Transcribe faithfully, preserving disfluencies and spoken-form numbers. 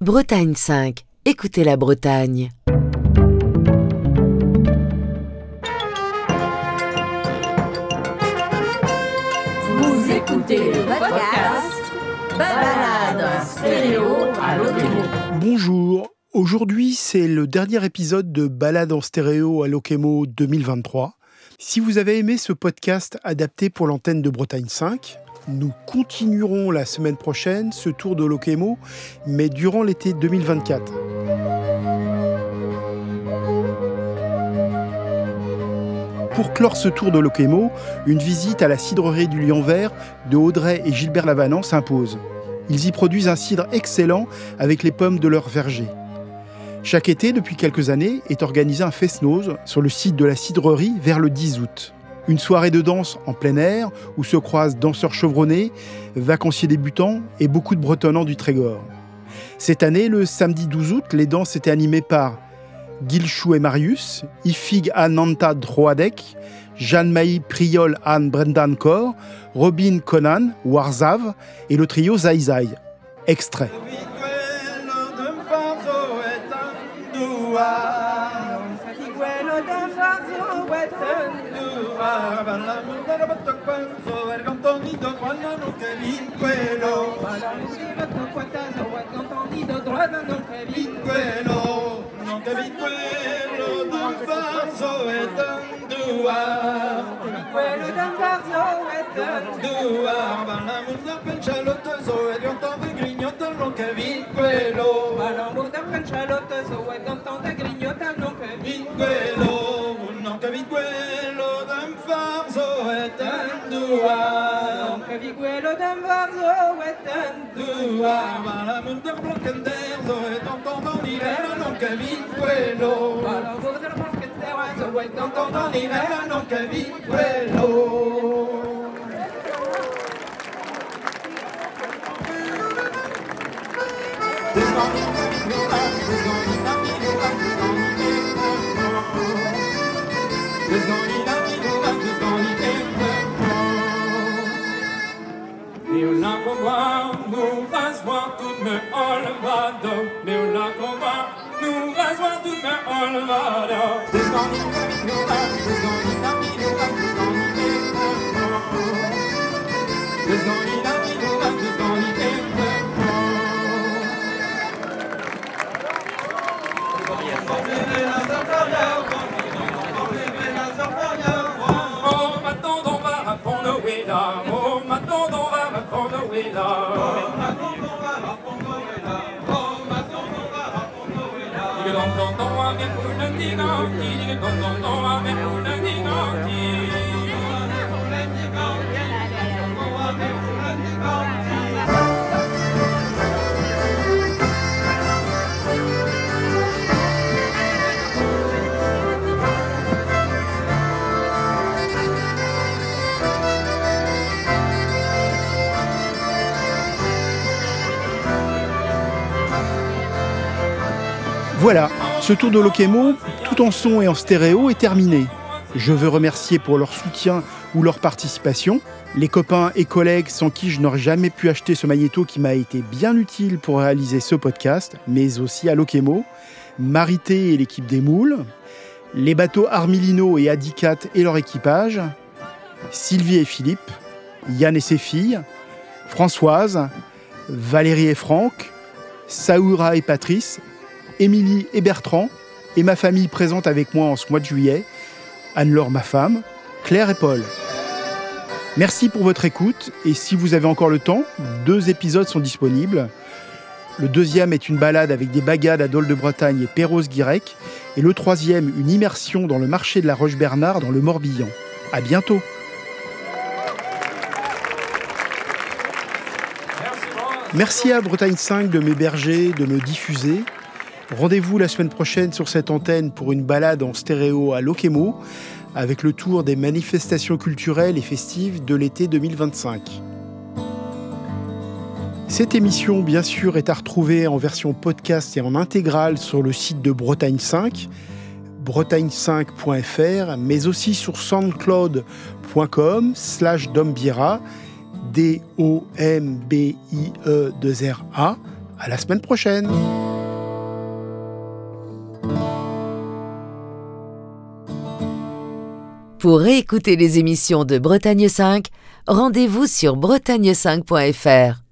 Bretagne cinq. Écoutez la Bretagne. Vous écoutez le podcast Balade stéréo à l'Okemo. Bonjour, aujourd'hui c'est le dernier épisode de Balade en stéréo à l'Okemo deux mille vingt-trois. Si vous avez aimé ce podcast adapté pour l'antenne de Bretagne cinq, nous continuerons la semaine prochaine ce tour de l'Okemo, mais durant l'été deux mille vingt-quatre. Pour clore ce tour de l'Okemo, une visite à la cidrerie du Lion Vert de Audrey et Gilbert Lavanant s'impose. Ils y produisent un cidre excellent avec les pommes de leur verger. Chaque été, depuis quelques années, est organisé un fest-noz sur le site de la cidrerie vers le dix août. Une soirée de danse en plein air où se croisent danseurs chevronnés, vacanciers débutants et beaucoup de bretonnants du Trégor. Cette année, le samedi douze août, les danses étaient animées par Gilchou et Marius, Ifig Ananta Droadek, Jeanne-Maï Priol Anne Brendan Kor, Robin Conan, Warzav et le trio Zai Zai. Extrait. Voilà, ce tour de l'Okemo, tout en son et en stéréo, est terminé. Je veux remercier pour leur soutien ou leur participation les copains et collègues sans qui je n'aurais jamais pu acheter ce magnéto qui m'a été bien utile pour réaliser ce podcast, mais aussi à l'Okemo, Marité et l'équipe des Moules, les bateaux Armilino et Adicat et leur équipage, Sylvie et Philippe, Yann et ses filles, Françoise, Valérie et Franck, Saoura et Patrice, Émilie et Bertrand, et ma famille présente avec moi en ce mois de juillet, Anne-Laure ma femme, Claire et Paul. Merci pour votre écoute, et si vous avez encore le temps, deux épisodes sont disponibles. Le deuxième est une balade avec des bagades à Dol de Bretagne et Perros-Guirec, et le troisième, une immersion dans le marché de la Roche-Bernard dans le Morbihan. À bientôt. Merci à Bretagne cinq de m'héberger, de me diffuser. Rendez-vous la semaine prochaine sur cette antenne pour une balade en stéréo à l'Okemo avec le tour des manifestations culturelles et festives de l'été deux mille vingt-cinq. Cette émission, bien sûr, est à retrouver en version podcast et en intégrale sur le site de Bretagne cinq, bretagne cinq point f r, mais aussi sur soundcloud point com slash dombira, D O M B I E deux R A, À la semaine prochaine. Pour réécouter les émissions de Bretagne cinq, rendez-vous sur bretagne cinq point f r.